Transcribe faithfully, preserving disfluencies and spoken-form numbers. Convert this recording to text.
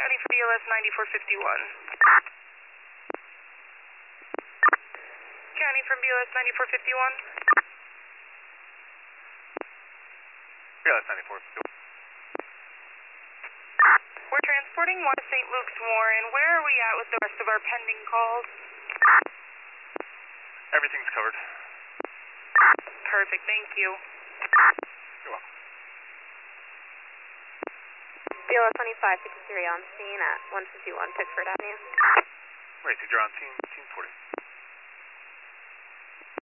County for B L S ninety-four fifty-one. County from B L S ninety-four fifty-one. B L S ninety-four fifty-one. We're transporting one to Saint Luke's Warren. Where are we at with the rest of our pending calls? Everything's covered. Perfect, thank you. You're welcome. B L S twenty-five fifty-three on scene at one fifty-one Pickford Avenue. Right, you're on scene, scene forty.